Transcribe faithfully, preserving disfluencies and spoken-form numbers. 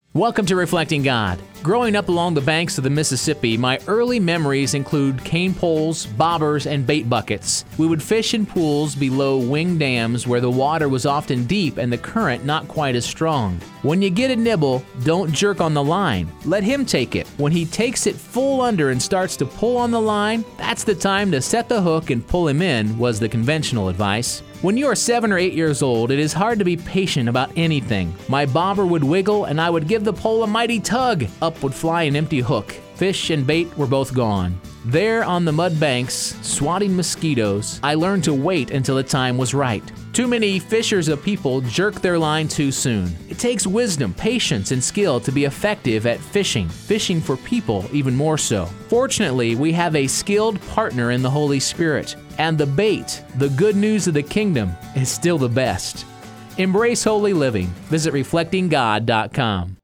Welcome to Reflecting God. Growing up along the banks of the Mississippi, my early memories include cane poles, bobbers, and bait buckets. We would fish in pools below wing dams where the water was often deep and the current not quite as strong. When you get a nibble, don't jerk on the line. Let him take it. When he takes it full under and starts to pull on the line, that's the time to set the hook and pull him in, was the conventional advice. When you are seven or eight years old, it is hard to be patient about anything. My bobber would wiggle and I would give the pole a mighty tug. Up would fly an empty hook. Fish and bait were both gone. There on the mud banks, swatting mosquitoes, I learned to wait until the time was right. Too many fishers of people jerk their line too soon. It takes wisdom, patience, and skill to be effective at fishing. Fishing for people even more so. Fortunately, we have a skilled partner in the Holy Spirit. And the bait, the good news of the kingdom, is still the best. Embrace holy living. Visit reflecting god dot com.